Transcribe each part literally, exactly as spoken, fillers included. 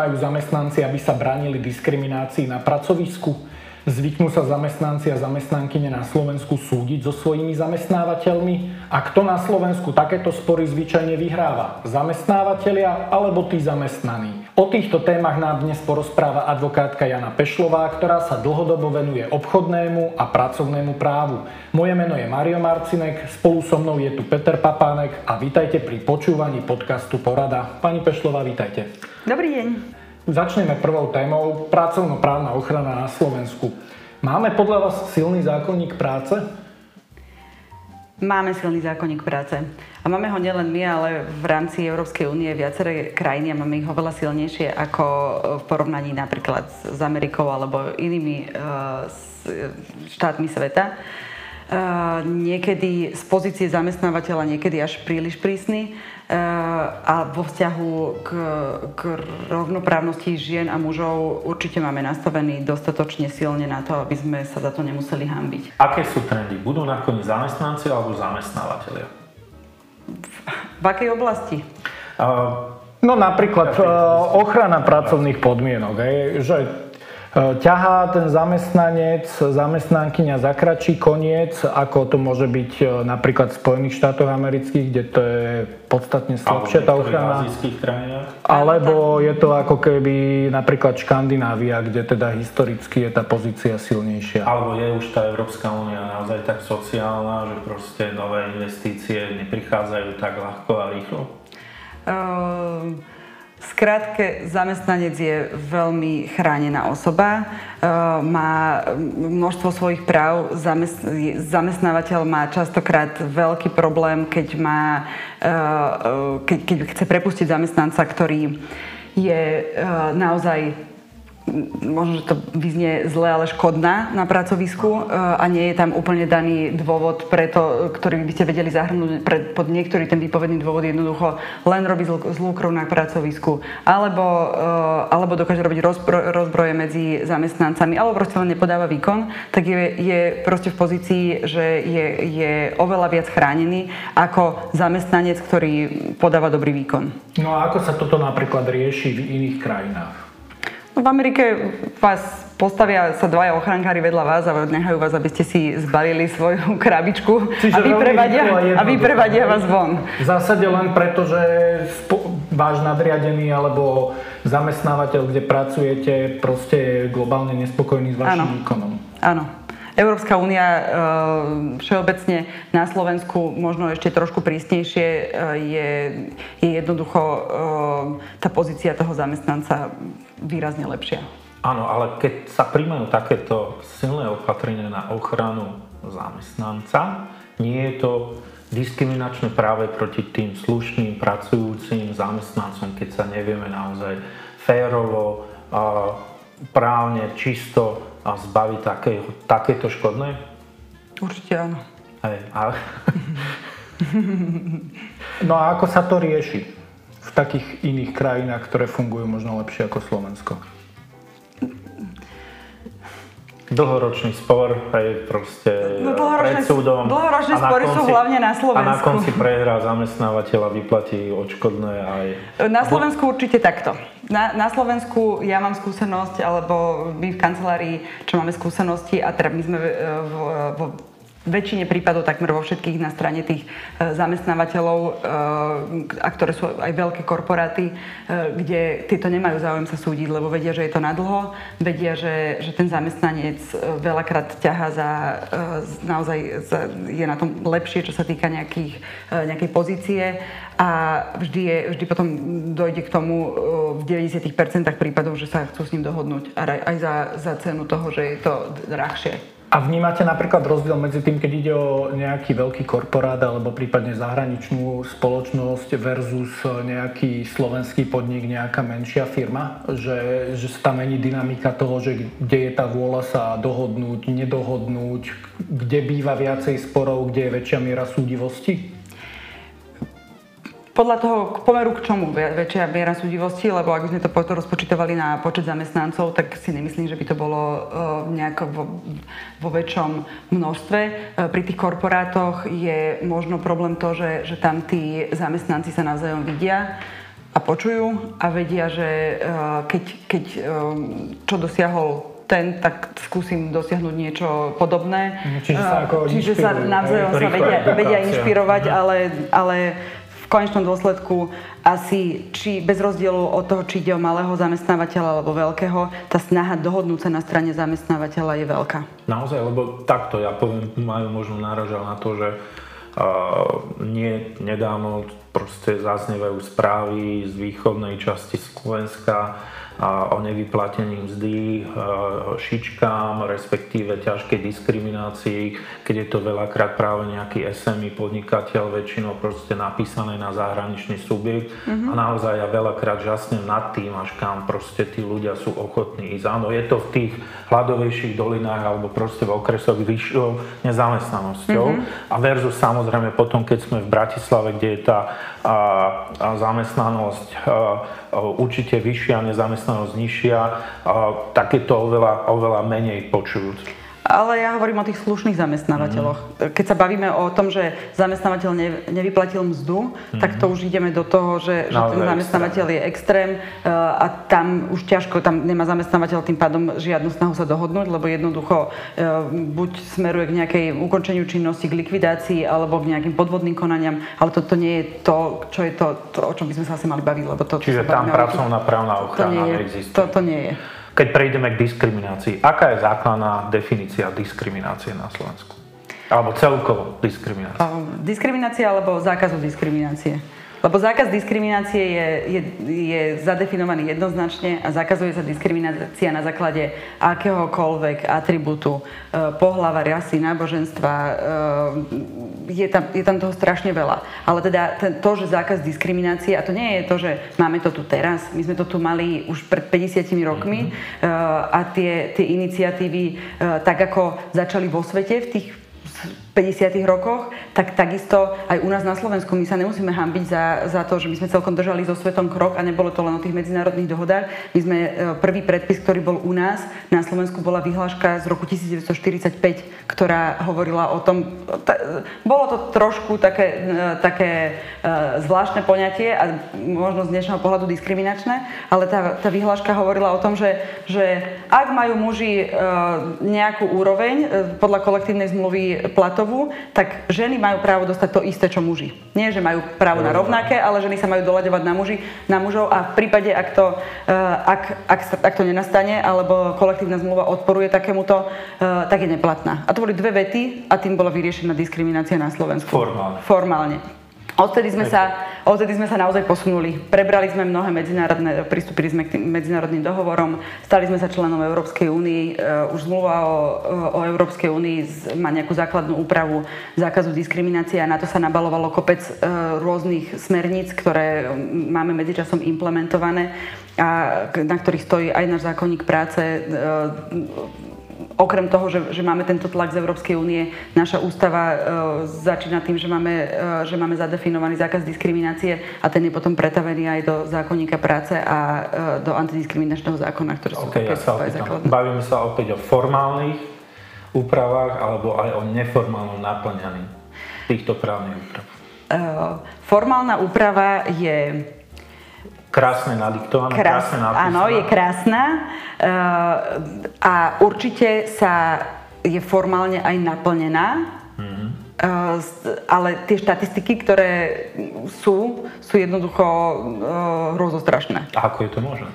majú zamestnanci, aby sa bránili diskriminácii na pracovisku? Zvyknú sa zamestnanci a zamestnankyne na Slovensku súdiť so svojimi zamestnávateľmi? A kto na Slovensku takéto spory zvyčajne vyhráva? Zamestnávateľia alebo tí zamestnaní? O týchto témach nám dnes porozpráva advokátka Jana Pešlová, ktorá sa dlhodobo venuje obchodnému a pracovnému právu. Moje meno je Mário Marcinek, spolu so mnou je tu Peter Papánek a vítajte pri počúvaní podcastu Porada. Pani Pešlová, vítajte. Dobrý deň. Začneme prvou témou, pracovnoprávna ochrana na Slovensku. Máme podľa vás silný zákonník práce? Máme silný zákonník práce. A máme ho nielen my, ale v rámci Európskej únie viaceré krajiny a máme ich oveľa silnejšie ako v porovnaní napríklad s Amerikou alebo inými uh, štátmi sveta. Uh, niekedy z pozície zamestnávateľa, niekedy až príliš prísny. A vo vzťahu k, k rovnoprávnosti žien a mužov určite máme nastavený dostatočne silne na to, aby sme sa za to nemuseli hanbiť. Aké sú trendy? Budú nakoniec zamestnanci alebo zamestnávateľia? V, v akej oblasti? Uh, no napríklad uh, ochrana pracovných podmienok. Aj, že ťahá ten zamestnanec, zamestnankyňa za kratší koniec, ako to môže byť napríklad v Spojených štátoch amerických, kde to je podstatne slabšia tá ochrana. Alebo je to ako keby napríklad Škandinávia, kde teda historicky je tá pozícia silnejšia. Alebo je už tá Európska únia naozaj tak sociálna, že proste nové investície neprichádzajú tak ľahko a rýchlo? Um... Skrátke, zamestnanec je veľmi chránená osoba, má množstvo svojich práv, zamestnávateľ má častokrát veľký problém, keď, má, keď, keď chce prepustiť zamestnanca, ktorý je naozaj, možno, že to vyznie zle, ale škodná na pracovisku a nie je tam úplne daný dôvod, preto, ktorý by ste vedeli zahrnúť pod niektorý ten výpovedný dôvod, jednoducho len robí zlú krv na pracovisku, alebo, alebo dokáže robiť rozbro, rozbroje medzi zamestnancami, alebo proste len nepodáva výkon, tak je, je proste v pozícii, že je, je oveľa viac chránený ako zamestnanec, ktorý podáva dobrý výkon. No a ako sa toto napríklad rieši v iných krajinách? No v Amerike vás postavia sa dvaja ochrankári vedľa vás a nechajú vás, aby ste si zbalili svoju krabičku a vyprevadia, a vyprevadia vás von. V zásade len preto, že spo, váš nadriadený alebo zamestnávateľ, kde pracujete, proste je globálne nespokojný s vašim Áno. výkonom. Áno. Európska únia e, všeobecne na Slovensku možno ešte trošku prísnejšie e, je, je jednoducho e, tá pozícia toho zamestnanca výrazne lepšia. Áno, ale keď sa príjmajú takéto silné opatrenia na ochranu zamestnanca, nie je to diskriminačné práve proti tým slušným, pracujúcim zamestnancom, keď sa nevieme naozaj férovo, právne, čisto a zbaviť také, takéto škodné? Určite áno. Hej, ale... No a ako sa to rieši v takých iných krajinách, ktoré fungujú možno lepšie ako Slovensko? Dlhoročný spor, hej, proste no, pred súdom. Dlhoročné spory sú hlavne na Slovensku. A na konci prehrá zamestnávateľ a vyplatí odškodné aj... Na Slovensku určite takto. Na, na Slovensku ja mám skúsenosť, alebo my v kancelárii, čo máme skúsenosti, a teda my sme v, v, v väčšine prípadov, takmer vo všetkých, na strane tých zamestnávateľov, a ktoré sú aj veľké korporáty, kde títo nemajú záujem sa súdiť, lebo vedia, že je to nadlho, vedia, že, že ten zamestnanec veľakrát ťahá za, naozaj za, je na tom lepšie, čo sa týka nejakých, nejakej pozície, a vždy, je, vždy potom dojde k tomu v deväťdesiat percent prípadov, že sa chcú s ním dohodnúť aj za, za cenu toho, že je to drahšie. A vnímate napríklad rozdiel medzi tým, keď ide o nejaký veľký korporát alebo prípadne zahraničnú spoločnosť versus nejaký slovenský podnik, nejaká menšia firma? Že, že sa tam mení dynamika toho, že kde je tá vôľa sa dohodnúť, nedohodnúť, kde býva viacej sporov, kde je väčšia miera súdivosti? Podľa toho k pomeru k čomu väčšia miera súdivosti, lebo ak by sme to rozpočítovali na počet zamestnancov, tak si nemyslím, že by to bolo uh, nejako vo, vo väčšom množstve. Uh, pri tých korporátoch je možno problém to, že, že tam tí zamestnanci sa navzájom vidia. a počujú a vedia, že keď, keď čo dosiahol ten, tak skúsim dosiahnuť niečo podobné. Čiže sa, ako Čiže sa navzájom sa vedia, vedia inšpirovať, ale, ale v konečnom dôsledku asi či bez rozdielu od toho, či ide o malého zamestnávateľa alebo veľkého, tá snaha dohodnúť sa na strane zamestnávateľa je veľká. Naozaj, lebo takto, ja poviem, majú možno náražal na to, že uh, nie, nedávno proste zaznievajú správy z východnej časti Slovenska a o nevyplatení mzdy šičkám, respektíve ťažkej diskriminácii, keď je to veľakrát práve nejaký es em í podnikateľ, väčšinou proste napísané na zahraničný subjekt mm-hmm. a naozaj ja veľakrát žasnem nad tým, až kam proste tí ľudia sú ochotní ísť. Áno, je to v tých hladovejších dolinách alebo proste v okresoch vyššou nezamestnanosťou mm-hmm. a versus samozrejme potom, keď sme v Bratislave, kde je tá a, a zamestnanosť a, a, určite vyššia, nezamestnanosť nižšia, a, tak je to oveľa, oveľa menej počujúc. Ale ja hovorím o tých slušných zamestnávateľoch. Mm. Keď sa bavíme o tom, že zamestnávateľ ne, nevyplatil mzdu, mm. tak to už ideme do toho, že, že ten zamestnávateľ je extrém a tam už ťažko, tam nemá zamestnávateľ tým pádom žiadnu snahu sa dohodnúť, lebo jednoducho buď smeruje k nejakej ukončeniu činnosti, k likvidácii alebo k nejakým podvodným konaniam, ale toto nie je to, čo je to, to o čom by sme sa asi mali baviť, lebo to... Čiže tam pracovná právna ochrana neexistuje. To, to nie je. Keď prejdeme k diskriminácii, aká je základná definícia diskriminácie na Slovensku? Alebo celkovo diskriminácie? Diskriminácia alebo zákazu diskriminácie. Lebo zákaz diskriminácie je, je, je zadefinovaný jednoznačne a zakazuje sa diskriminácia na základe akéhokoľvek atribútu, pohľava, rasy, náboženstva. Je tam, je tam toho strašne veľa. Ale teda to, že zákaz diskriminácie, a to nie je to, že máme to tu teraz, my sme to tu mali už pred päťdesiatimi rokmi mm-hmm. a tie, tie iniciatívy, tak ako začali vo svete v tých päťdesiatych rokoch, tak takisto aj u nás na Slovensku my sa nemusíme hanbiť za, za to, že my sme celkom držali so svetom krok a nebolo to len o tých medzinárodných dohodách. My sme, prvý predpis, ktorý bol u nás na Slovensku, bola vyhláška z roku devätnásťstoštyridsaťpäť, ktorá hovorila o tom, t- bolo to trošku také, také uh, zvláštne poňatie a možno z dnešného pohľadu diskriminačné, ale tá, tá vyhláška hovorila o tom, že, že ak majú muži uh, nejakú úroveň uh, podľa kolektívnej zmluvy platov, tak ženy majú právo dostať to isté, čo muži. Nie, že majú právo na rovnaké, ale ženy sa majú doľaďovať na, muži, na mužov a v prípade, ak to, ak, ak, ak to nenastane, alebo kolektívna zmluva odporuje takémuto, tak je neplatná. A to boli dve vety a tým bola vyriešená diskriminácia na Slovensku. Formálne. Formálne. Odtedy sme, sa, odtedy sme sa naozaj posunuli. Prebrali sme mnohé medzinárodné, pristúpili sme k tým medzinárodným dohovorom, stali sme sa členom Európskej únii. Už zmluva o, o Európskej únii má nejakú základnú úpravu zákazu diskriminácie a na to sa nabalovalo kopec rôznych smerníc, ktoré máme medzičasom implementované a na ktorých stojí aj náš zákonník práce. Okrem toho, že, že máme tento tlak z Európskej únie, naša ústava e, začína tým, že máme, e, že máme zadefinovaný zákaz diskriminácie a ten je potom pretavený aj do zákonníka práce a e, do antidiskriminačného zákona, ktoré sú okay, opäť ja základné. Bavíme sa opäť o formálnych úpravách alebo aj o neformálnom naplňaní týchto právnych úprav. E, formálna úprava je krásne nadiktovaná, Krás, krásne napísaná. Áno, je krásna uh, a určite sa je formálne aj naplnená, mm-hmm. uh, ale tie štatistiky, ktoré sú, sú jednoducho uh, hrozostrašné. A ako je to možné?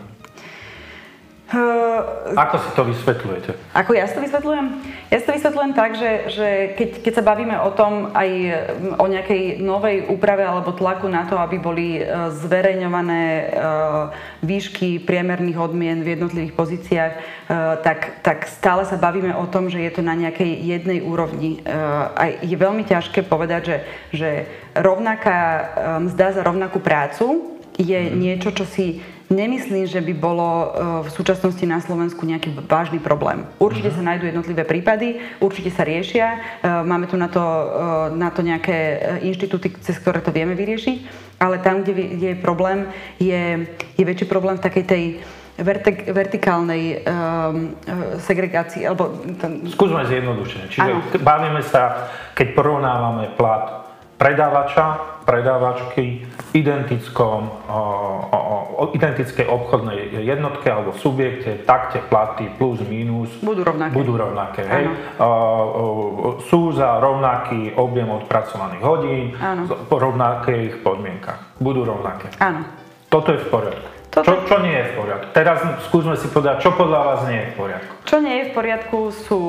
Uh, ako si to vysvetľujete? Ako ja si to vysvetľujem? Ja si to vysvetľujem tak, že, že keď, keď sa bavíme o tom aj o nejakej novej úprave alebo tlaku na to, aby boli uh, zverejňované uh, výšky priemerných odmien v jednotlivých pozíciách, uh, tak, tak stále sa bavíme o tom, že je to na nejakej jednej úrovni. Uh, a je veľmi ťažké povedať, že, že rovnaká mzda za rovnakú prácu je mm. niečo, čo si nemyslím, že by bolo v súčasnosti na Slovensku nejaký vážny problém. Určite sa nájdú jednotlivé prípady, určite sa riešia. Máme tu na to, na to nejaké inštitúty, cez ktoré to vieme vyriešiť, ale tam, kde je problém, je, je väčší problém v takej tej vertik- vertikálnej um, segregácii. Alebo ten... Skúsme zjednodušene. Čiže ano. Bavíme sa, keď porovnávame plat predávača, predávačky identickom, o, o, o identickej obchodnej jednotke alebo subjekte, takte platy plus minus budú rovnaké. Budú rovnaké hej. O, o, sú za rovnaký objem odpracovaných hodín, v rovnakých podmienkach. Budú rovnaké. Áno. Toto je v poriadku. Toto... Čo, čo nie je v poriadku? Teraz skúsme si povedať, čo podľa vás nie je v poriadku. Čo nie je v poriadku sú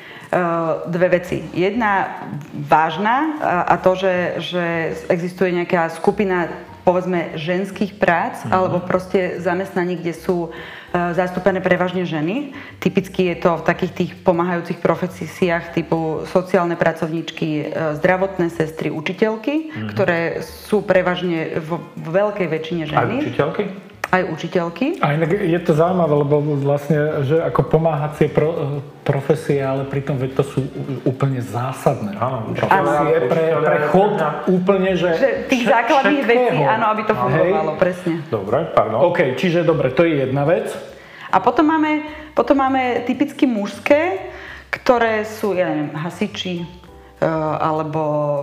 dve veci. Jedna vážna a to, že, že existuje nejaká skupina povedzme ženských prác mm-hmm. alebo proste zamestnaní, kde sú zastúpené prevažne ženy. Typicky je to v takých tých pomáhajúcich profesiách typu sociálne pracovníčky, zdravotné sestry, učiteľky, mm-hmm. ktoré sú prevažne v, v veľkej väčšine ženy. Aj učiteľky? Aj učiteľky. A inak je to zaujímavé, lebo vlastne, že ako pomáhacie pro, profesie, ale pritom veď to sú úplne zásadné. Áno, profesie pre, pre chod úplne, že... že tých základných vecí, áno, aby to fungovalo, presne. Dobre, pardon. OK, čiže dobre, to je jedna vec. A potom máme, potom máme typicky mužské, ktoré sú, ja neviem, hasiči, alebo...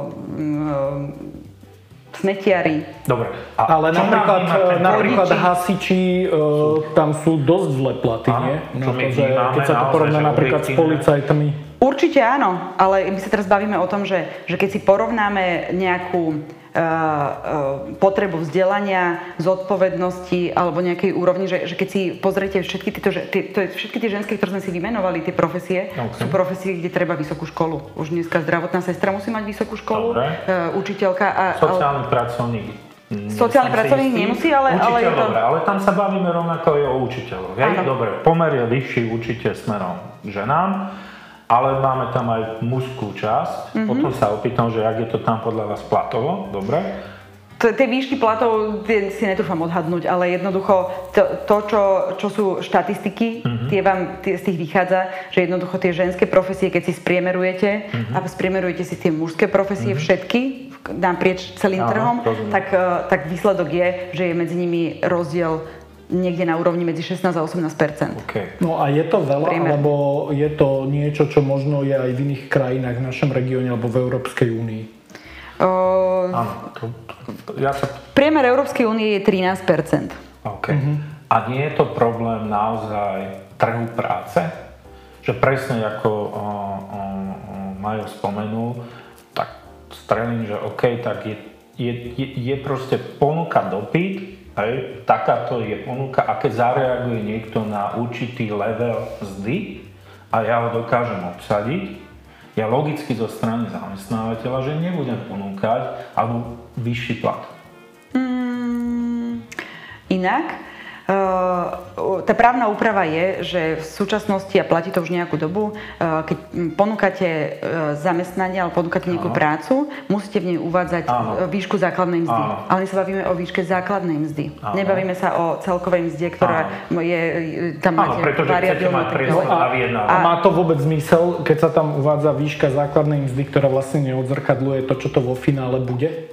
Um, smetiari. Dobre. A ale napríklad, napríklad hasiči, e, tam sú dosť zlé platy, áno, nie? No, to, že, keď sa to porovná napríklad s policajtmi. Určite áno, ale my sa teraz bavíme o tom, že, že keď si porovnáme nejakú uh, uh, potrebu vzdelania, zodpovednosti alebo nejakej úrovni, že, že keď si pozriete všetky tieto, tie, to je, všetky tie ženské, ktoré sme si vymenovali, tie profesie, okay. sú profesie, kde treba vysokú školu. Už dneska zdravotná sestra musí mať vysokú školu, uh, učiteľka a... Sociálny ale... pracovník. Sociálny pracovník nemusí, ale... Učiteľ, ale je to... dobre, ale tam sa bavíme rovnako aj o učiteľoch. Dobre, pomer je vyšší určite smerom k ženám, ale máme tam aj mužskú časť. Mm-hmm. Potom sa opýtam, že jak je to tam podľa vás platovo, dobre? Tie výšky platov tie si netrúfam odhadnúť, ale jednoducho to, to čo, čo sú štatistiky, mm-hmm. tie vám tie, z tých vychádza, že jednoducho tie ženské profesie, keď si spriemerujete mm-hmm. a spriemerujete si tie mužské profesie mm-hmm. všetky naprieč celým Áno, trhom, tak, tak výsledok je, že je medzi nimi rozdiel niekde na úrovni medzi šestnásť a osemnásť percent. Okay. No a je to veľa, Priemer. alebo je to niečo, čo možno je aj v iných krajinách v našom regióne alebo v Európskej únii? Uh, Áno. To, to, ja sa... Priemer Európskej únie je trinásť percent. Okay. Uh-huh. A nie je to problém naozaj trhu práce? Že presne ako o, o, o, Majo spomenul, tak strelím, že OK, tak je, je, je, je proste ponuka dopyt. Hej, takáto je ponuka a keď zareaguje niekto na určitý level mzdy a ja ho dokážem obsadiť, ja logicky zo strany zamestnávateľa, že nebudem ponúkať alebo vyšší plat. Mm, inak, uh, tá právna úprava je, že v súčasnosti, a platí to už nejakú dobu, uh, keď ponúkate uh, zamestnanie alebo ponúkate nejakú Áno. prácu, musíte v nej uvádzať Áno. výšku základnej mzdy. Áno. Ale my sa bavíme o výške základnej mzdy. Áno. Nebavíme sa o celkovej mzde, ktorá Áno. je, tam Áno, máte variabilnú. A, a má to vôbec zmysel, keď sa tam uvádza výška základnej mzdy, ktorá vlastne neodzrkadľuje to, čo to vo finále bude?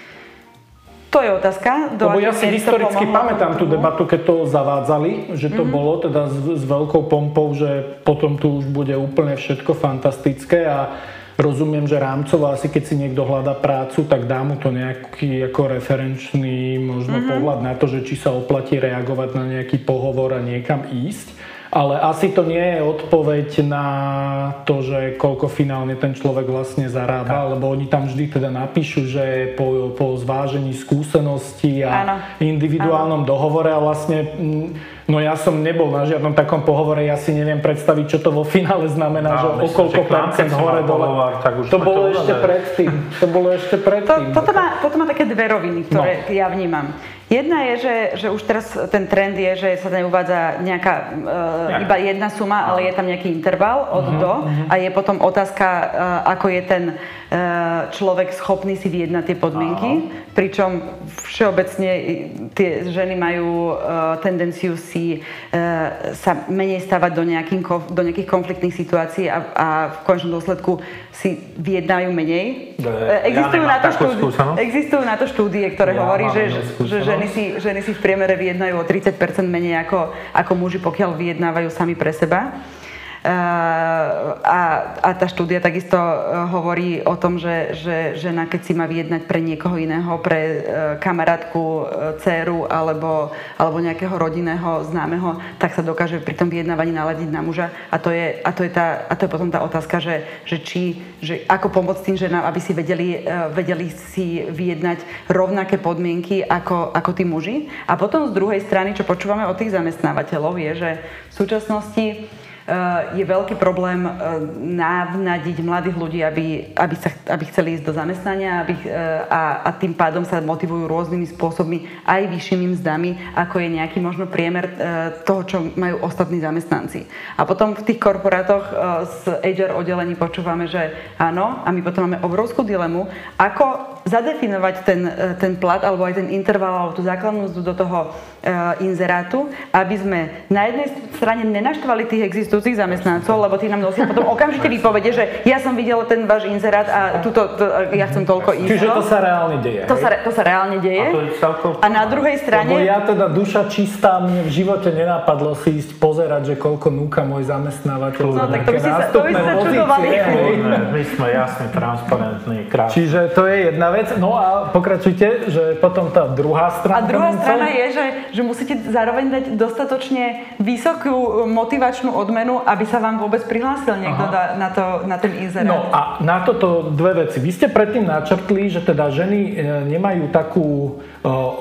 To je otázka. Do Lebo ja si historicky pamätám tú debatu, keď to zavádzali, že to mm-hmm. bolo teda s, s veľkou pompou, že potom tu už bude úplne všetko fantastické a rozumiem, že rámcovo asi keď si niekto hľadá prácu, tak dá mu to nejaký ako referenčný možno mm-hmm. pohľad na to, že či sa oplatí reagovať na nejaký pohovor a niekam ísť. Ale asi to nie je odpoveď na to, že koľko finálne ten človek vlastne zarába, tak. Lebo oni tam vždy teda napíšu, že po, po zvážení skúseností a Áno. individuálnom Áno. dohovore a vlastne, no ja som nebol na žiadnom takom pohovore, ja si neviem predstaviť, čo to vo finále znamená, no, že o koľko percent hore dole. To bolo ešte predtým. To bolo ešte predtým. To, toto, má, toto má také dve roviny, ktoré no. ja vnímam. Jedna je, že, že už teraz ten trend je, že sa tam uvádza nejaká e, iba jedna suma, ale je tam nejaký interval od uh-huh, do uh-huh. a je potom otázka, e, ako je ten e, človek schopný si vyjednať tie podmienky, uh-huh. pričom všeobecne tie ženy majú e, tendenciu si e, sa menej stavať do, nejakým, do nejakých konfliktných situácií a, a v konečnom dôsledku si vyjednajú menej. Ja existujú, na to štúdie, existujú na to štúdie, ktoré ja hovorí, že, že ženy, si, ženy si v priemere vyjednajú o tridsať percent menej ako, ako muži, pokiaľ vyjednávajú sami pre seba. A, a tá štúdia takisto hovorí o tom, že, že žena, keď si má vyjednať pre niekoho iného, pre kamarátku, dcéru alebo, alebo nejakého rodinného známeho, tak sa dokáže pri tom vyjednávaní naladiť na muža. A to je, a to je, tá, a to je potom tá otázka, že, že, či, že ako pomôcť tým ženám, aby si vedeli, vedeli si vyjednať rovnaké podmienky ako, ako tí muži. A potom z druhej strany, čo počúvame od tých zamestnávateľov, je, že v súčasnosti je veľký problém navnadiť mladých ľudí, aby, aby, sa, aby chceli ísť do zamestnania aby, a, a tým pádom sa motivujú rôznymi spôsobmi, aj vyššími mzdami, ako je nejaký možno priemer toho, čo majú ostatní zamestnanci. A potom v tých korporátoch z há er oddelení počúvame, že áno, a my potom máme obrovskú dilemu, ako zadefinovať ten, ten plat alebo aj ten interval alebo tú základnú mzdu do toho inzerátu, aby sme na jednej strane nenaštvali tých existujúcich zamestnancov, lebo tí nám nosia potom okamžite vypovede, že ja som videl ten váš inzerát a tuto, to, ja chcem toľko ísť. Čiže to sa reálne deje. To sa, to sa reálne deje. A, to je celkom... a na druhej strane... Lebo ja teda duša čistá, mne v živote nenapadlo si ísť pozerať, že koľko núka môj zamestnávateľ. No tak to by si sa, to by si sa čudovali. My sme jasne transparentní, krásni. Čiže to je jedna vec. No a pokračujte, že potom tá druhá strana... A druhá strana je, že, že musíte zároveň dať dostatočne vysokú motivačnú odmenu, aby sa vám vôbec prihlásil niekto da, na, to, na ten inzerát. No a na toto dve veci. Vy ste predtým načrtli, že teda ženy nemajú takú o,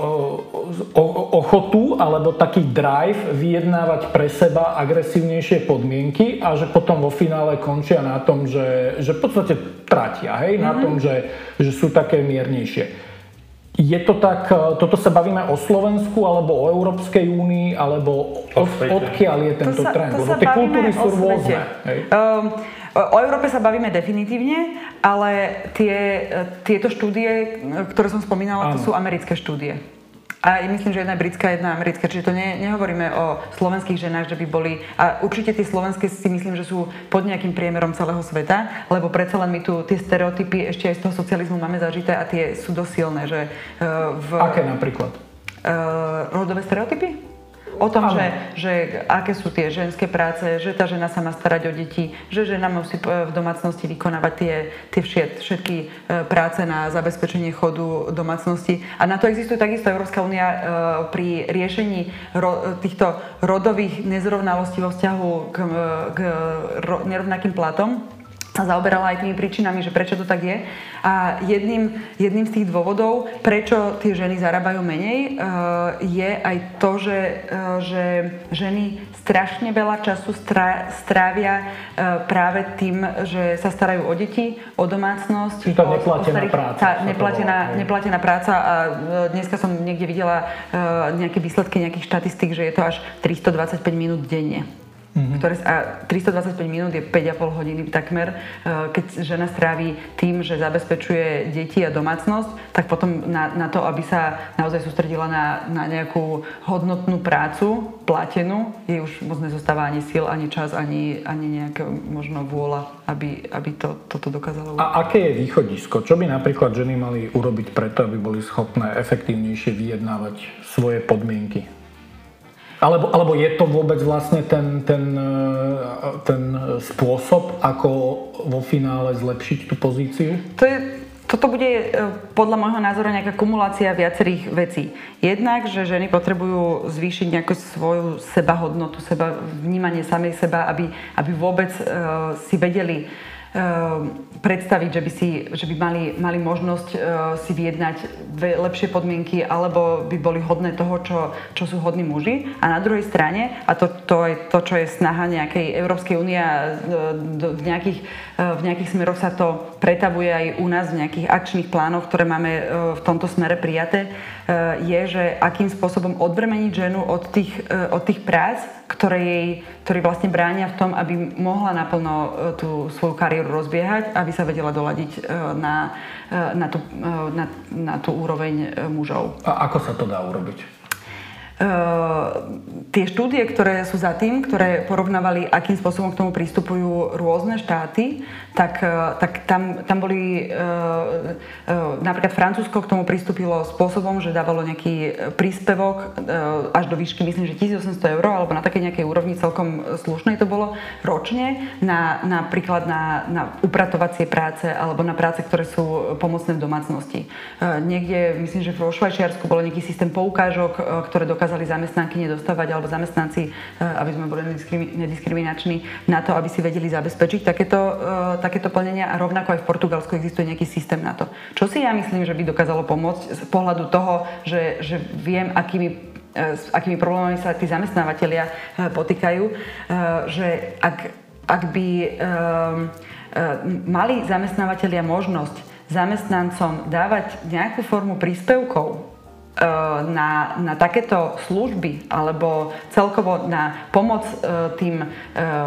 o, ochotu alebo taký drive vyjednávať pre seba agresívnejšie podmienky a že potom vo finále končia na tom, že, že v podstate tratia, hej? Mm-hmm. Na tom, že, že sú také miernejšie. Je to tak, toto sa bavíme o Slovensku, alebo o Európskej únii, alebo od, odkiaľ je tento sa, trend? Lebo tie kultúry sú rôzne. Um, o Európe sa bavíme definitívne, ale tie, tieto štúdie, ktoré som spomínala, to sú americké štúdie. A myslím, že jedna je britská, jedna americká, čiže to ne, nehovoríme o slovenských ženách, že by boli, a určite tie slovenské si myslím, že sú pod nejakým priemerom celého sveta, lebo predsa len my tu tie stereotypy ešte aj z toho socializmu máme zažité a tie sú dosť silné, že v... Aké napríklad? Uh, rodové stereotypy? O tom, že, že aké sú tie ženské práce, že tá žena sa má starať o deti, že žena musí v domácnosti vykonávať tie, tie všet, všetky práce na zabezpečenie chodu domácnosti. A na to existuje takisto Európska únia pri riešení ro, týchto rodových nezrovnalostí vo vzťahu k, k ro, nerovnakým platom. Sa zaoberala aj tými príčinami, že prečo to tak je. A jedným, jedným z tých dôvodov, prečo tie ženy zarábajú menej, je aj to, že, že ženy strašne veľa času strávia práve tým, že sa starajú o deti, o domácnosť. Čiže tá neplatená práca. Tá neplatená, neplatená práca a dneska som niekde videla nejaké výsledky nejakých štatistík, že je to až tristodvadsaťpäť minút denne. Mm-hmm. Ktoré, a tristodvadsaťpäť minút je päť a pol hodiny takmer. Keď žena stráví tým, že zabezpečuje deti a domácnosť, tak potom na, na to, aby sa naozaj sústredila na, na nejakú hodnotnú prácu, platenú, jej už moc nezostáva ani síl, ani čas, ani, ani nejaká možno vôľa, aby, aby to, toto dokázalo. A aké je východisko? Čo by napríklad ženy mali urobiť preto, aby boli schopné efektívnejšie vyjednávať svoje podmienky? Alebo, alebo je to vôbec vlastne ten, ten, ten spôsob, ako vo finále zlepšiť tú pozíciu? To je, toto bude podľa môjho názoru nejaká kumulácia viacerých vecí. Jednak, že ženy potrebujú zvýšiť nejakú svoju sebahodnotu, seba, vnímanie samej seba, aby, aby vôbec uh, si vedeli predstaviť, že by, si, že by mali, mali možnosť uh, si vyjednať lepšie podmienky alebo by boli hodné toho, čo, čo sú hodní muži. A na druhej strane, a to, to je to, čo je snaha nejakej Európskej únie a v nejakých, uh, v nejakých smeroch sa to pretavuje aj u nás v nejakých akčných plánoch, ktoré máme uh, v tomto smere prijaté, uh, je, že akým spôsobom odbremeniť ženu od tých, uh, od tých prác, ktoré jej, ktoré vlastne bránia v tom, aby mohla naplno uh, tú svoju kariéru rozbiehať, aby sa vedela doladiť na, na, tú, na, na tú úroveň mužov. A ako sa to dá urobiť? tie štúdie, ktoré sú za tým, ktoré porovnávali, akým spôsobom k tomu pristupujú rôzne štáty, tak, tak tam, tam boli, napríklad Francúzsko k tomu pristúpilo spôsobom, že dávalo nejaký príspevok až do výšky, myslím, že tisícosemsto eur, alebo na takej nejakej úrovni celkom slušnej to bolo ročne, na, napríklad na, na upratovacie práce, alebo na práce, ktoré sú pomocné v domácnosti. Niekde, myslím, že vo Švajčiarsku bol nejaký systém poukážok, ktoré dokázali zamestnanky nedostávať, alebo zamestnanci, aby sme boli nediskriminační, na to, aby si vedeli zabezpečiť takéto, takéto plnenia, a rovnako aj v Portugalsku existuje nejaký systém na to. Čo si ja myslím, že by dokázalo pomôcť z pohľadu toho, že, že viem, akými, s akými problémami sa tí zamestnávateľia potýkajú, že ak, ak by mali zamestnávateľia možnosť zamestnancom dávať nejakú formu príspevkov Na, na takéto služby alebo celkovo na pomoc e, tým e,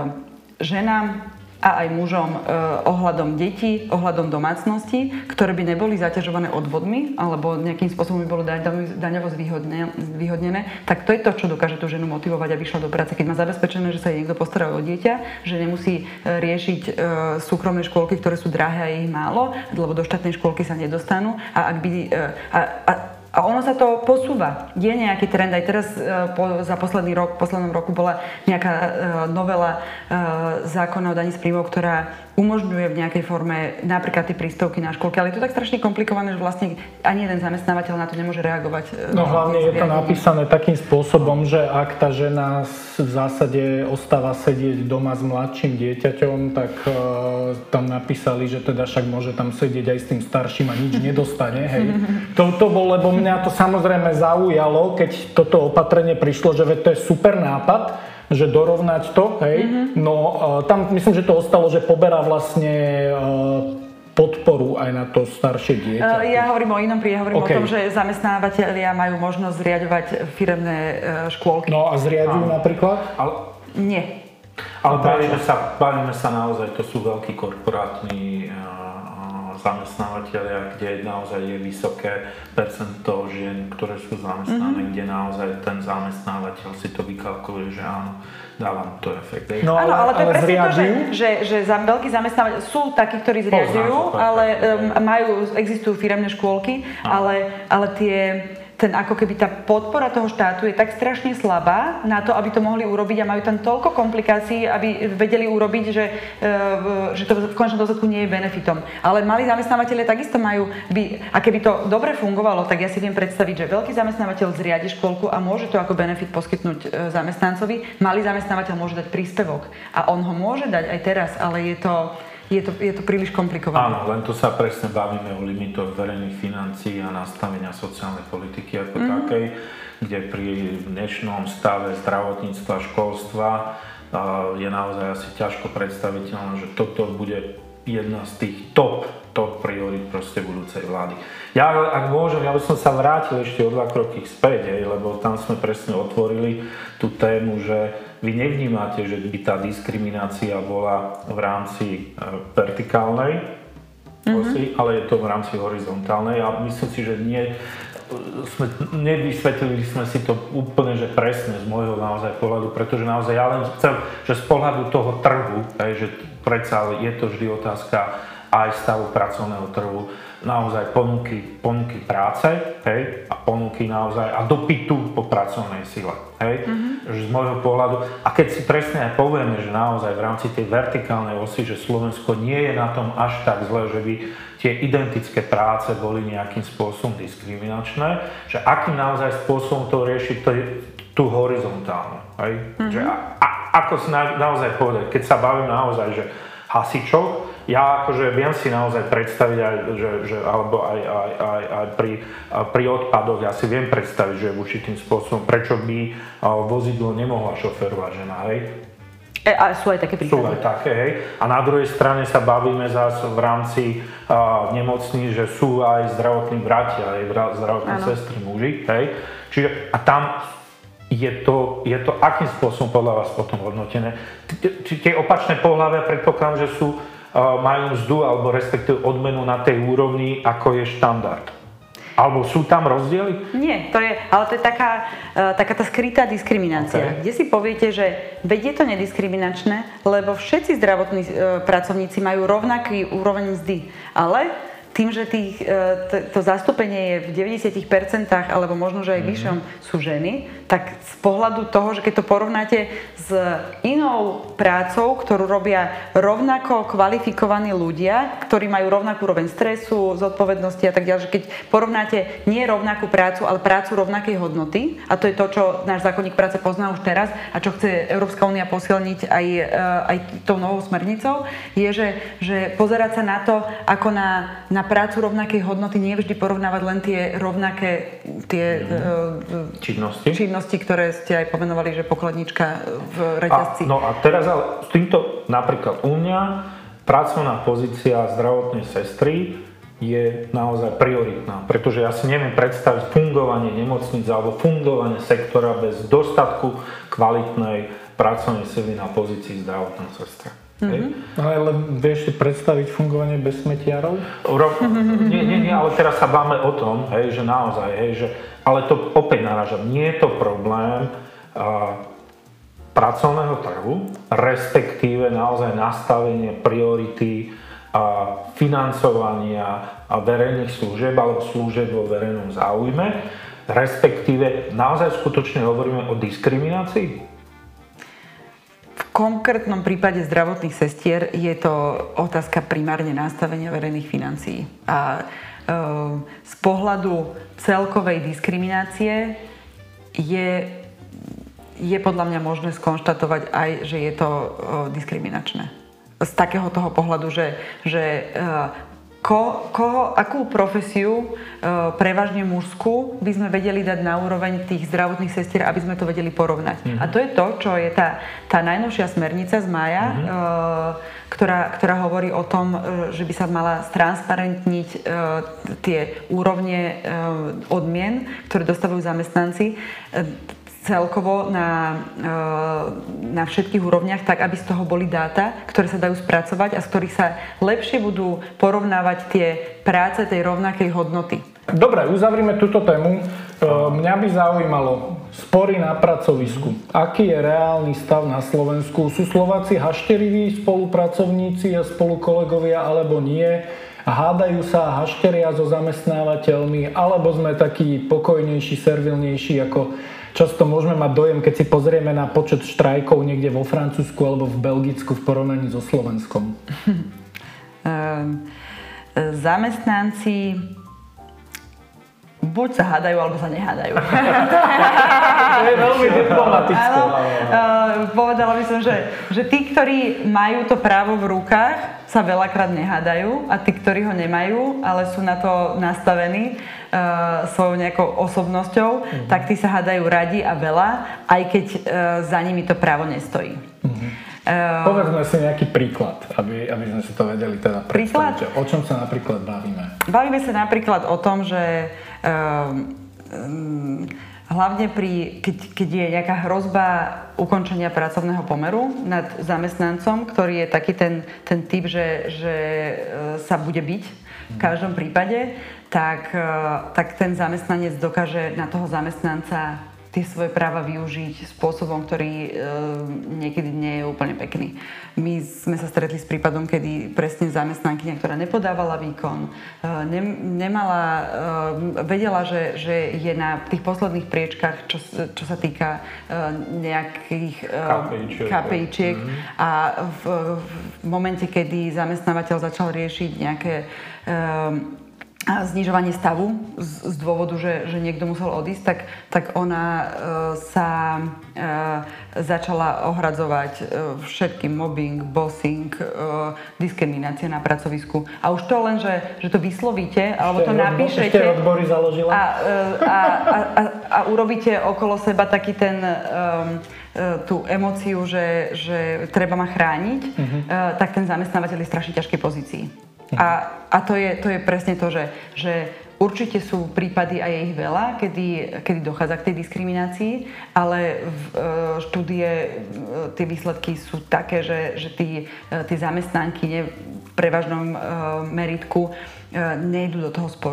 ženám a aj mužom e, ohľadom detí, ohľadom domácnosti, ktoré by neboli zaťažované odvodmi alebo nejakým spôsobom by bolo daňovo zvýhodnené, tak to je to, čo dokáže tú ženu motivovať, aby šla do práce. Keď má zabezpečené, že sa jej niekto postará o dieťa, že nemusí riešiť e, súkromné škôlky, ktoré sú drahé a je ich málo, lebo do štátnej škôlky sa nedostanú, a ak by e, a, a, A ono sa to posúva. Je nejaký trend. Aj teraz po, za posledný rok, v poslednom roku bola nejaká uh, novela uh, zákona o daní z príjmov, ktorá umožňuje v nejakej forme napríklad tie príspevky na školky. Ale je to tak strašne komplikované, že vlastne ani jeden zamestnávateľ na to nemôže reagovať. No hlavne je to napísané takým spôsobom, že ak tá žena v zásade ostáva sedieť doma s mladším dieťaťom, tak uh, tam napísali, že teda však môže tam sedieť aj s tým starším a nič nedostane. Hej. To, to bol, lebo mňa to samozrejme zaujalo, keď toto opatrenie prišlo, že to je super nápad, že dorovnať to, hej. Mm-hmm. No tam myslím, že to ostalo, že poberá vlastne podporu aj na to staršie dieťa. Ja hovorím o inom prípade, hovorím okay. o tom, že zamestnávateľia majú možnosť zriaďovať firemné škôlky. No a zriaďujú Áno. napríklad? Ale... Nie. Ale bavíme sa, bavíme sa naozaj, to sú veľkí korporátni zamestnávateľia, kde naozaj je vysoké percento žien, ktoré sú zamestnané, mm-hmm. kde naozaj ten zamestnávateľ si to vykalkuluje, že áno, dávam to efekt. No, áno, ale, ale to je presne zriadujú? to, že, že, že za veľkí zamestnávateľ sú takí, ktorí zriadujú, ale um, majú, existujú firemné škôlky, ale, ale tie... ten ako keby tá podpora toho štátu je tak strašne slabá na to, aby to mohli urobiť, a majú tam toľko komplikácií, aby vedeli urobiť, že, že to v konečnom dôsledku nie je benefitom. Ale malí zamestnávateľe takisto majú, by, a keby to dobre fungovalo, tak ja si viem predstaviť, že veľký zamestnávateľ zriadi škôlku a môže to ako benefit poskytnúť zamestnancovi. Malý zamestnávateľ môže dať príspevok a on ho môže dať aj teraz, ale je to Je to, je to príliš komplikované. Áno, len tu sa presne bavíme o limitoch verejných financií a nastavenia sociálnej politiky ako mm-hmm. takej, kde pri dnešnom stave zdravotníctva a školstva je naozaj asi ťažko predstaviteľné, že toto bude jedna z tých top, top priorít proste budúcej vlády. Ja, ak môžem, ja by som sa vrátil ešte o dva kroky späť, hej, lebo tam sme presne otvorili tú tému, že vy nevnímate, že by tá diskriminácia bola v rámci vertikálnej mm-hmm. osy, ale je to v rámci horizontálnej, a myslím si, že nie, sme, nevysvetlili sme si to úplne, že presne z môjho naozaj pohľadu, pretože naozaj ja len chcem, že z pohľadu toho trhu, hej, že predsa je to vždy otázka aj stavu pracovného trhu, naozaj ponuky, ponuky práce, hej, a ponuky naozaj a dopytu po pracovnej sile, hej, mm-hmm. že z môjho pohľadu, a keď si presne aj povieme, že naozaj v rámci tej vertikálnej osy, že Slovensko nie je na tom až tak zle, že by tie identické práce boli nejakým spôsobom diskriminačné, že akým naozaj spôsobom to riešiť, to je tú horizontálnu, hej, mm-hmm. že a, a, ako si na, naozaj povedať, keď sa bavím naozaj, že hasičov, ja akože viem si naozaj predstaviť aj, že, že alebo aj, aj, aj, aj pri, pri odpadoch, ja si viem predstaviť, že určitým spôsobom, prečo by vozidlo nemohla šoférovať žena, hej? E, a sú aj také príklady. Sú aj také, hej. A na druhej strane sa bavíme zase v rámci uh, nemocní, že sú aj zdravotní bratia, aj zdravotné ano. Sestry, muži, hej. Čiže a tam je to, je to akým spôsobom podľa vás potom hodnotené? Či tie opačné pohlavia, predpokladám, že sú majú mzdu alebo respektíve odmenu na tej úrovni, ako je štandard. Alebo sú tam rozdiely? Nie, to je, ale to je taká, uh, taká tá skrytá diskriminácia, okay. Kde si poviete, že veď je to nediskriminačné, lebo všetci zdravotní uh, pracovníci majú rovnaký úroveň mzdy, ale tým, že tých, to zastúpenie je v deväťdesiat percent alebo možno, že aj vyššom sú ženy, tak z pohľadu toho, že keď to porovnáte s inou prácou, ktorú robia rovnako kvalifikovaní ľudia, ktorí majú rovnakú úroveň stresu, zodpovednosti a tak ďalej, že keď porovnáte nie rovnakú prácu, ale prácu rovnakej hodnoty, a to je to, čo náš zákonník práce pozná už teraz a čo chce Európska únia posilniť aj, aj tou novou smernicou, je, že, že pozerať sa na to, ako na, na prácu rovnakej hodnoty, nie vždy porovnávať len tie rovnaké tie, mm. činnosti. činnosti, ktoré ste aj pomenovali, že pokladnička v reťazci. A, no a teraz ale s týmto napríklad u mňa pracovná pozícia zdravotnej sestry je naozaj prioritná, pretože ja si neviem predstaviť fungovanie nemocnic alebo fungovanie sektora bez dostatku kvalitnej pracovnej sily na pozícii zdravotnej sestry. Mm-hmm. No ale vieš si predstaviť fungovanie bez smetiarov? Ro- nie, nie, nie, ale teraz sa báme o tom, hej, že naozaj, hej, že, ale to opäť narážam, nie je to problém uh, pracovného trhu, respektíve naozaj nastavenie priority uh, financovania a verejných služieb alebo služieb vo verejnom záujme, respektíve naozaj skutočne hovoríme o diskriminácii? V konkrétnom prípade zdravotných sestier je to otázka primárne nastavenia verejných financií. A e, z pohľadu celkovej diskriminácie je, je podľa mňa možné skonštatovať aj, že je to e, diskriminačné. Z takého toho pohľadu, že, že e, Ko, koho, akú profesiu, e, prevažne mužskú, by sme vedeli dať na úroveň tých zdravotných sestier, aby sme to vedeli porovnať. Mm-hmm. A to je to, čo je tá, tá najnovšia smernica z mája, mm-hmm. e, ktorá, ktorá hovorí o tom, e, že by sa mala stransparentniť e, tie úrovne e, odmien, ktoré dostávajú zamestnanci, e, celkovo na, na všetkých úrovniach, tak aby z toho boli dáta, ktoré sa dajú spracovať a z ktorých sa lepšie budú porovnávať tie práce tej rovnakej hodnoty. Dobre, uzavrime túto tému. Mňa by zaujímalo spory na pracovisku. Aký je reálny stav na Slovensku? Sú Slováci hašteriví spolupracovníci a spolukolegovia alebo nie? Hádajú sa, hašteria so zamestnávateľmi, alebo sme takí pokojnejší, servilnejší, ako často môžeme mať dojem, keď si pozrieme na počet štrajkov niekde vo Francúzsku alebo v Belgicku v porovnaní so Slovenskom? Zamestnanci buď sa hádajú, alebo sa nehádajú. To je veľmi diplomatické. Povedala by som, že, že tí, ktorí majú to právo v rukách, sa veľakrát nehádajú a tí, ktorí ho nemajú, ale sú na to nastavení uh, svojou nejakou osobnosťou, mm-hmm. tak tí sa hádajú radi a veľa, aj keď uh, za nimi to právo nestojí. Mm-hmm. Uh, Povedzme si nejaký príklad, aby, aby sme si to vedeli teda predstaviť. O čom sa napríklad bavíme? Bavíme sa napríklad o tom, že um, um, hlavne pri, keď, keď je nejaká hrozba ukončenia pracovného pomeru nad zamestnancom, ktorý je taký ten, ten typ, že, že sa bude biť v každom prípade, tak, tak ten zamestnanec dokáže na toho zamestnanca tie svoje práva využiť spôsobom, ktorý e, niekedy nie je úplne pekný. My sme sa stretli s prípadom, kedy presne zamestnankyňa, ktorá nepodávala výkon, e, ne, nemala, e, vedela, že, že je na tých posledných priečkach, čo, čo sa týka e, nejakých e, ká pé íčiek. Mm-hmm. A v, v momente, kedy zamestnávateľ začal riešiť nejaké e, a znižovanie stavu z, z dôvodu, že, že niekto musel odísť, tak, tak ona e, sa e, začala ohradzovať e, všetkým mobbing, bossing, e, diskriminácia na pracovisku. A už to len, že, že to vyslovíte, alebo to napíšete ešte odbory založila. A, e, a, a, a, a urobíte okolo seba taký ten e, tú emóciu, že, že treba ma chrániť, uh-huh. e, tak ten zamestnávateľ je v strašne ťažkej pozícii. A, a to, je, to je presne to, že, že určite sú prípady, a je ich veľa, kedy, kedy dochádza k tej diskriminácii, ale v e, štúdie e, tie výsledky sú také, že, že tí, e, tí zamestnanky v prevažnom e, meritku e, nejdú do toho sporu.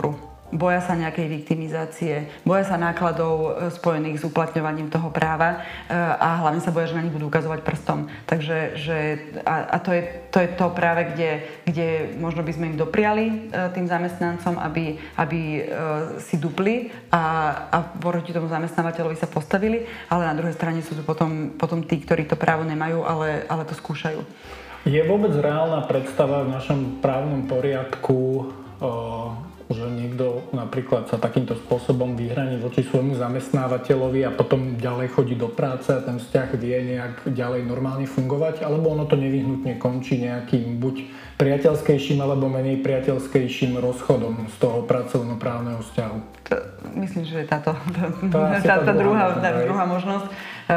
boja sa nejakej viktimizácie, boja sa nákladov spojených s uplatňovaním toho práva a hlavne sa boja, že na nich budú ukazovať prstom. Takže že, a, a to, je, to je to práve, kde, kde možno by sme im dopriali tým zamestnancom, aby, aby si dupli a, a proti tomu zamestnávateľovi sa postavili, ale na druhej strane sú tu potom, potom tí, ktorí to právo nemajú, ale, ale to skúšajú. Je vôbec reálna predstava v našom právnom poriadku, že niekto napríklad sa takýmto spôsobom vyhraní voči svojmu zamestnávateľovi a potom ďalej chodí do práce a ten vzťah vie nejak ďalej normálne fungovať, alebo ono to nevyhnutne končí nejakým buď priateľskejším alebo menej priateľskejším rozchodom z toho pracovnoprávneho vzťahu? To, myslím, že je táto tá, tá, tá, druhá, tá druhá možnosť.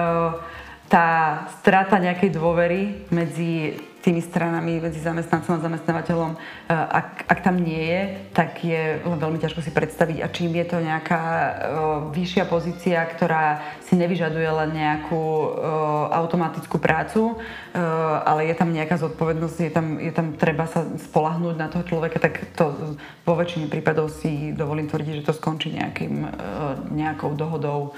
Tá strata nejakej dôvery medzi tými stranami, medzi zamestnancom a zamestnávateľom, ak, ak tam nie je, tak je veľmi ťažko si predstaviť. A čím je to nejaká uh, vyššia pozícia, ktorá si nevyžaduje len nejakú uh, automatickú prácu, uh, ale je tam nejaká zodpovednosť, je tam, je tam treba sa spoľahnúť na toho človeka, tak to vo väčšine prípadov si dovolím tvrdiť, že to skončí nejakým, uh, nejakou dohodou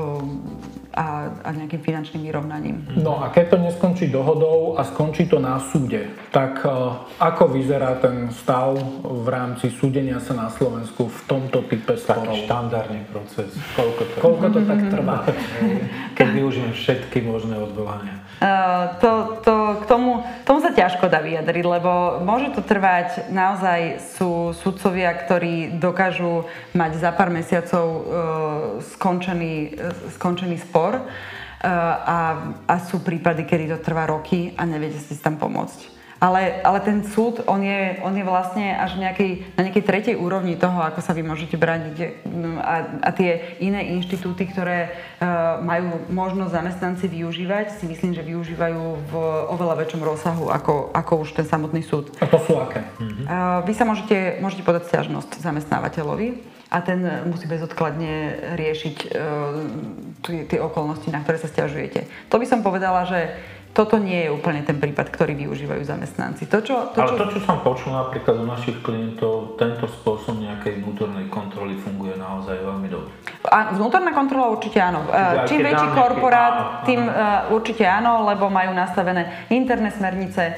uh, a, a nejakým finančným vyrovnaním. No a keď to neskončí dohodou a skončí to na súde, tak uh, ako vyzerá ten stav v rámci súdenia sa na Slovensku v tomto type sporov? Taký štandardný proces. Koľko to, Koľko to tak trvá? Keď využijem všetky možné odvolania. Uh, to, to, k tomu, tomu sa ťažko dá vyjadriť, lebo môže to trvať, naozaj sú sudcovia, ktorí dokážu mať za pár mesiacov uh, skončený, uh, skončený spor. Uh, a, a sú prípady, kedy to trvá roky a neviete si tam pomôcť. Ale, ale ten súd, on je, on je vlastne až nejakej, na nejakej tretej úrovni toho, ako sa vy môžete brániť. A, a tie iné inštitúty, ktoré uh, majú možnosť zamestnanci využívať, si myslím, že využívajú v oveľa väčšom rozsahu ako, ako už ten samotný súd. A to sú aké? Mhm. Uh, vy sa môžete, môžete podať sťažnosť zamestnávateľovi a ten musí bezodkladne riešiť uh, tie, tie okolnosti, na ktoré sa sťažujete. To by som povedala, že toto nie je úplne ten prípad, ktorý využívajú zamestnanci. To, čo, to, čo... Ale to, čo som počul napríklad u našich klientov, tento spôsob nejakej vnútornej kontroly funguje naozaj veľmi dobre. A vnútorná kontrola určite áno. Čiže čím väčší korporát, áno, tým áno. určite áno, lebo majú nastavené interné smernice.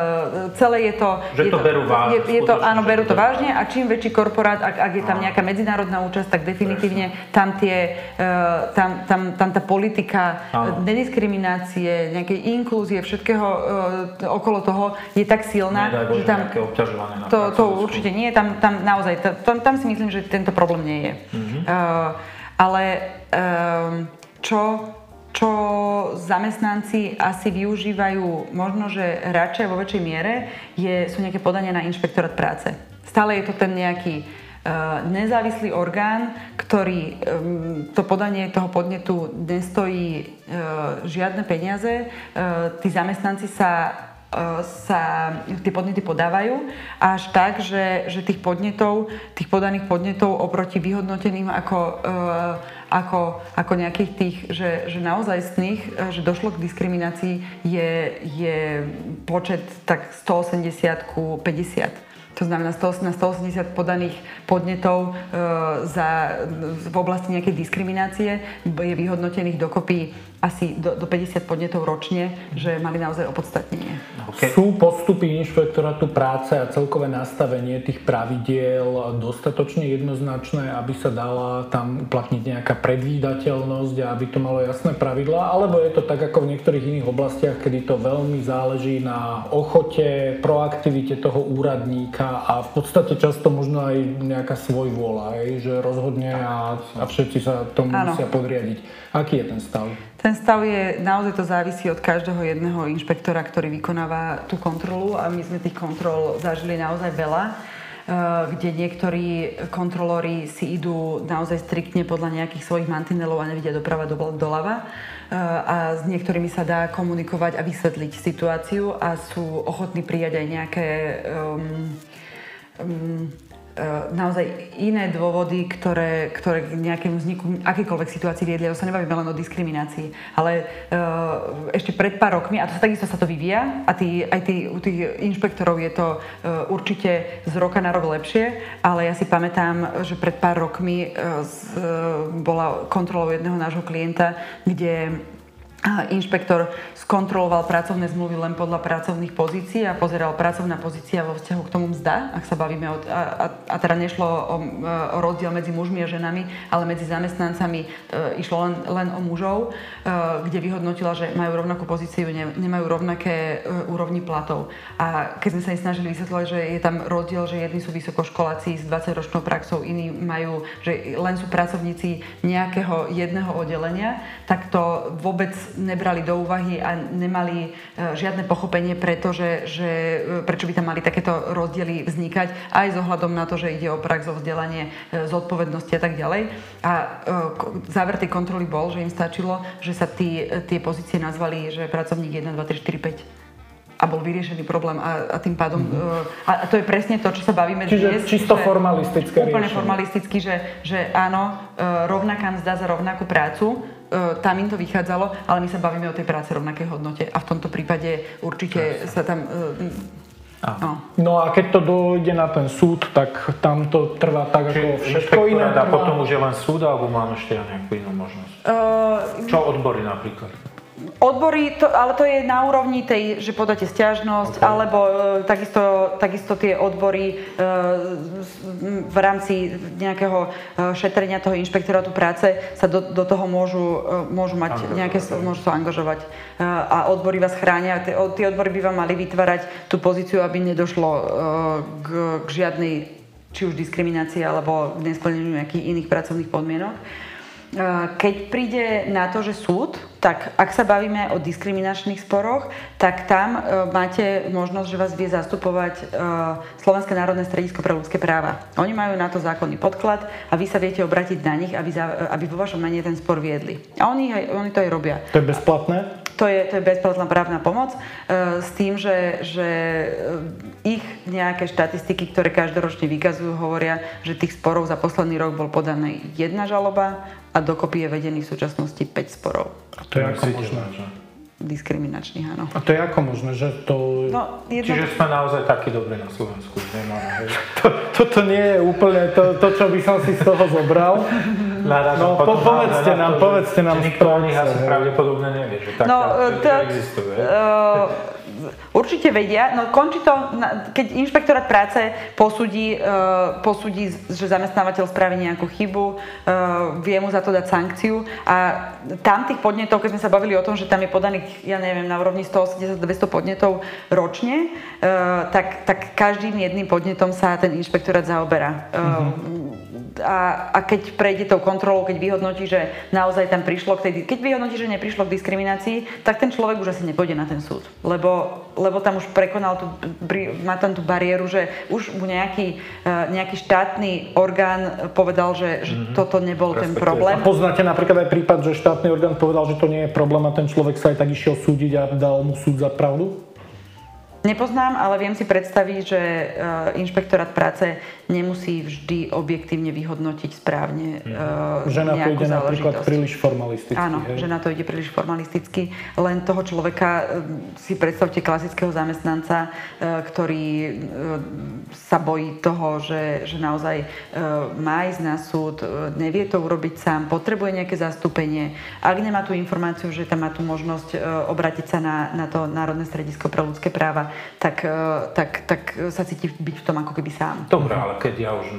Celé je to... Že je to, to berú vážne. Je, je to, áno, berú to vážne a čím väčší korporát, ak, ak je tam nejaká medzinárodná účasť, tak definitívne tam, tie, tam, tam, tam tá politika áno. nediskriminácie, nejakej inklúzie, všetkého uh, okolo toho je tak silná, Nedaj že tam na to, to určite nie, tam, tam naozaj, tam, tam si myslím, že tento problém nie je. Mm-hmm. Uh, ale um, čo, čo zamestnanci asi využívajú možno, že radšej vo väčšej miere, je, sú nejaké podania na inšpektorát práce. Stále je to ten nejaký Uh, nezávislý orgán, ktorý um, to podanie toho podnetu nestojí uh, žiadne peniaze. Uh, tí zamestnanci sa, uh, sa tie podnety podávajú až tak, že, že tých podnetov, tých podaných podnetov oproti vyhodnoteným ako, uh, ako, ako nejakých tých, že, že naozajstných, že došlo k diskriminácii, je, je počet tak stoosemdesiat ku päťdesiat. To znamená na stoosemdesiat podaných podnetov e, za, v oblasti nejakej diskriminácie je vyhodnotených dokopy asi do, do päťdesiat podnetov ročne, že mali naozaj opodstatnenie. Okay. Sú postupy inšpektorátu práce a celkové nastavenie tých pravidiel dostatočne jednoznačné, aby sa dala tam uplatniť nejaká predvídateľnosť a aby to malo jasné pravidlá, alebo je to tak ako v niektorých iných oblastiach, kedy to veľmi záleží na ochote, proaktivite toho úradníka a v podstate často možno aj nejaká svojvôľa, že rozhodne a, a všetci sa tomu ano. musia podriadiť. Aký je ten stav? Ten stav je, naozaj to závisí od každého jedného inšpektora, ktorý vykonáva tú kontrolu a my sme tých kontrol zažili naozaj veľa, kde niektorí kontrolóri si idú naozaj striktne podľa nejakých svojich mantinelov a nevidia doprava doľava a s niektorými sa dá komunikovať a vysvetliť situáciu a sú ochotní prijať aj nejaké um, um, naozaj iné dôvody, ktoré, ktoré k nejakému vzniku akýkoľvek situácii viedli. To sa nebavíme len o diskriminácii. Ale uh, ešte pred pár rokmi, a to sa takisto sa to vyvíja, a tí, aj tí, u tých inšpektorov je to uh, určite z roka na rok lepšie, ale ja si pamätám, že pred pár rokmi uh, z, uh, bola kontrolou jedného nášho klienta, kde inšpektor skontroloval pracovné zmluvy len podľa pracovných pozícií a pozeral pracovná pozícia vo vzťahu k tomu mzda, ak sa bavíme o... A, a, a teda nešlo o, o rozdiel medzi mužmi a ženami, ale medzi zamestnancami e, išlo len, len o mužov, e, kde vyhodnotila, že majú rovnakú pozíciu, ne, nemajú rovnaké e, úrovni platov. A keď sme sa im snažili vysvetľovať, že je tam rozdiel, že jedni sú vysokoškoláci s dvadsaťročnou praxou, iní majú, že len sú pracovníci nejakého jedného oddelenia, tak to vôbec nebrali do úvahy a nemali žiadne pochopenie, pretože, že, prečo by tam mali takéto rozdiely vznikať, aj s ohľadom na to, že ide o prax, o vzdelanie, zodpovednosti a tak ďalej. A záver tej kontroly bol, že im stačilo, že sa tí, tie pozície nazvali, že pracovník jeden, dva, tri, štyri, päť. A bol vyriešený problém a, a tým pádom... Mm-hmm. A to je presne to, čo sa bavíme Čiže dnes. Čiže čisto formalistické riešenie. Úplne formalisticky, že, že áno, rovnaká mzda za rovnakú prácu, tam im to vychádzalo, ale my sa bavíme o tej práce rovnakej hodnote a v tomto prípade určite sa tam... No. no a keď to dojde na ten súd, tak tam to trvá tak, ako všetko iné trvá. A potom už je len súd, alebo mám ešte nejakú inú možnosť? Uh, Čo odbory napríklad? Odbory, to, ale to je na úrovni tej, že podáte sťažnosť, okay. alebo e, takisto, takisto tie odbory e, v rámci nejakého e, šetrenia toho inšpektorátu práce sa do, do toho môžu, e, môžu mať angažovať. nejaké, môžu sa angažovať. E, a odbory vás chránia. Tie, tie odbory by vám mali vytvárať tú pozíciu, aby nedošlo e, k, k žiadnej, či už diskriminácii, alebo k nesplneniu nejakých iných pracovných podmienok. Keď príde na to, že súd, tak ak sa bavíme o diskriminačných sporoch, tak tam e, máte možnosť, že vás vie zastupovať e, Slovenské národné stredisko pre ľudské práva. Oni majú na to zákonný podklad a vy sa viete obrátiť na nich, aby, za, aby vo vašom mene ten spor viedli. A oni, oni to aj robia. To je bezplatné? To je, to je bezplatná právna pomoc e, s tým, že, že ich nejaké štatistiky, ktoré každoročne vykazujú, hovoria, že tých sporov za posledný rok bol podaný jedna žaloba a dokopy je vedený v súčasnosti päť sporov. A to je ako možné? Diskriminačných, áno. A to je ako možné, že to... No, jedno... Čiže sme naozaj takí dobrí na Slovensku, nemáme, hej? To, toto nie je úplne to, to, čo by som si z toho zobral. No, po, povedzte nám, to, povedzte nám. Nikto o nich asi pravdepodobne nevie, že taká, no, to, že existuje. Uh, určite vedia, no končí to, keď inšpektorát práce posúdi, uh, posúdi, že zamestnávateľ spraví nejakú chybu, uh, vie mu za to dať sankciu a tam tých podnetov, keď sme sa bavili o tom, že tam je podaných, ja neviem, na úrovni stoosemdesiat až dvesto podnetov ročne, uh, tak, tak každým jedným podnetom sa ten inšpektorát zaoberá. Uh, mm-hmm. A, a keď prejde tou kontrolou, keď vyhodnotí, že naozaj tam prišlo k tej... Keď vyhodnotí, že neprišlo k diskriminácii, tak ten človek už asi nepôjde na ten súd. Lebo, lebo tam už prekonal tú, má tam tú bariéru, že už mu nejaký, nejaký štátny orgán povedal, že, že mm-hmm. toto nebol ten problém. A poznáte napríklad aj prípad, že štátny orgán povedal, že to nie je problém a ten človek sa aj tak išiel súdiť a dal mu súd za pravdu? Nepoznám, ale viem si predstaviť, že inšpektorát práce nemusí vždy objektívne vyhodnotiť správne uh, že na to ide napríklad príliš formalisticky. Áno, hej? Že na to ide príliš formalisticky. Len toho človeka si predstavte klasického zamestnanca, uh, ktorý uh, sa bojí toho, že, že naozaj uh, má ísť na súd, uh, nevie to urobiť sám, potrebuje nejaké zastúpenie. Ak nemá tú informáciu, že tam má tú možnosť uh, obrátiť sa na, na to Národné stredisko pre ľudské práva, tak, tak, tak sa cíti byť v tom ako keby sám. Dobre, ale keď ja už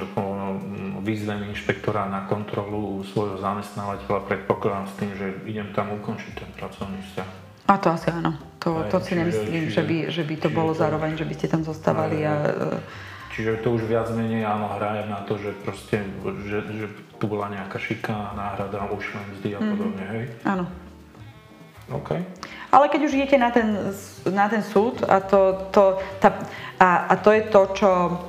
vyzvem inšpektora na kontrolu svojho zamestnávateľa, predpokladám s tým, že idem tam ukončiť ten pracovný vzťah. A to asi áno. To, to si nemyslím, čiže, že, by, že by to bolo to, zároveň, že by ste tam zostávali. A, čiže to už viac menej áno, hraje na to, že proste, že, že tu bola nejaká šikana, náhrada, ušlé mzdy a podobne, mm. hej? Áno. OK. Ale keď už idete na ten, na ten súd a to, to, tá, a, a to je to, čo,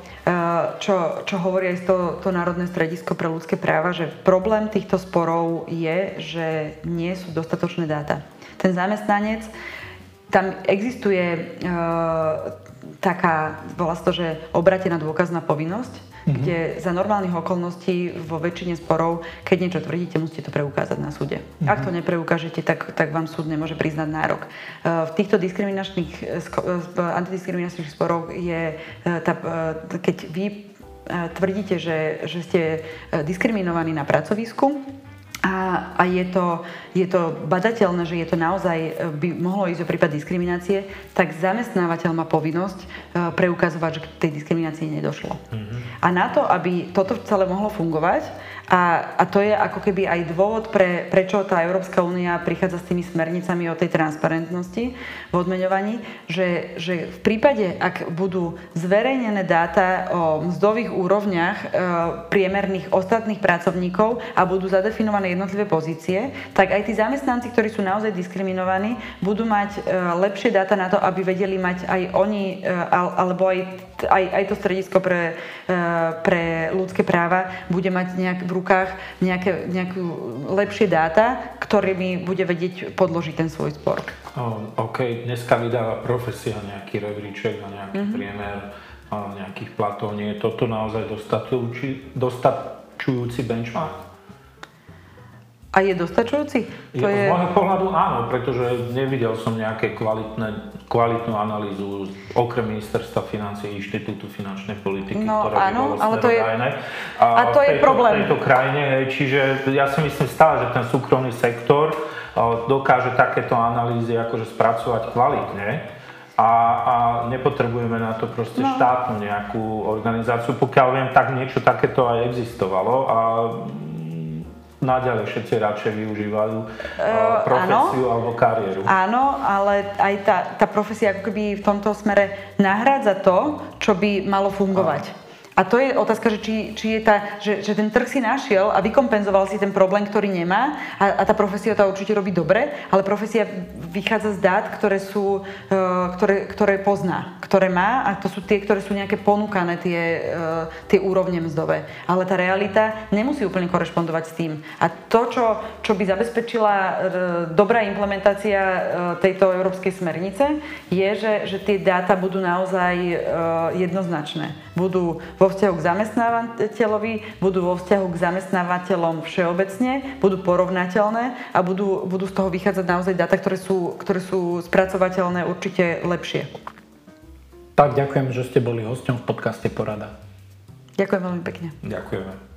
čo, čo hovorí aj to, to Národné stredisko pre ľudské práva, že problém týchto sporov je, že nie sú dostatočné dáta. Ten zamestnanec, tam existuje taká, volá sa to, že obrátená dôkazná povinnosť, mm-hmm. kde za normálnych okolností vo väčšine sporov, keď niečo tvrdíte, musíte to preukázať na súde. Mm-hmm. Ak to nepreukážete, tak, tak vám súd nemôže priznať nárok. V týchto diskriminačných, antidiskriminačných sporoch je, tá, keď vy tvrdíte, že, že ste diskriminovaní na pracovisku, A, a je, to, je to badateľné, že je to naozaj, by mohlo ísť o prípad diskriminácie, tak zamestnávateľ má povinnosť preukazovať, že k tej diskriminácii nedošlo. Mm-hmm. A na to, aby toto celé mohlo fungovať, a, a to je ako keby aj dôvod, pre, prečo tá Európska únia prichádza s tými smernicami o tej transparentnosti v odmeňovaní, že, že v prípade, ak budú zverejnené dáta o mzdových úrovniach e, priemerných ostatných pracovníkov a budú zadefinované jednotlivé pozície, tak aj tí zamestnanci, ktorí sú naozaj diskriminovaní, budú mať e, lepšie dáta na to, aby vedeli mať aj oni, e, alebo aj, aj, aj to stredisko pre, e, pre ľudské práva bude mať nejak v rukách nejaké, nejaké lepšie dáta, ktorými bude vedieť podložiť ten svoj spor. Oh, OK, dneska vydáva profesia nejaký rebríček a nejaký mm-hmm. priemer a nejakých platov. Nie je toto naozaj dostačujúci, dostačujúci benchmark? A je dostačujúci? To je, je... Z môjho pohľadu áno, pretože nevidel som nejaké kvalitné, kvalitnú analýzu okrem Ministerstva financií, Inštitútu finančnej politiky, no, ktoré áno, by bolo ale to je, a, a to v tejto, je problém. v tejto krajine. Čiže ja si myslím stále, že ten súkromný sektor dokáže takéto analýzy akože spracovať kvalitne. A, a nepotrebujeme na to proste no. štátnu nejakú organizáciu. Pokiaľ viem, tak niečo takéto aj existovalo a naďalej všetci radšej využívajú uh, profesiu áno, alebo kariéru. Áno, ale aj tá, tá profesia ako keby v tomto smere nahrádza to, čo by malo fungovať. Áno. A to je otázka, že, či, či je tá, že, že ten trh si našiel a vykompenzoval si ten problém, ktorý nemá a, a tá profesia to určite robí dobre, ale profesia vychádza z dát, ktoré sú, uh, ktoré, ktoré pozná, ktoré má a to sú tie, ktoré sú nejaké ponúkané, tie, uh, tie úrovne mzdové. Ale tá realita nemusí úplne korešpondovať s tým. A to, čo, čo by zabezpečila uh, dobrá implementácia uh, tejto európskej smernice, je, že, že tie dáta budú naozaj uh, jednoznačné. Budú vo vzťahu k zamestnávateľovi, budú vo vzťahu k zamestnávateľom všeobecne, budú porovnateľné a budú, budú z toho vychádzať naozaj dáta, ktoré sú, ktoré sú spracovateľné určite lepšie. Tak ďakujem, že ste boli hosťom v podcaste Porada. Ďakujem veľmi pekne. Ďakujeme.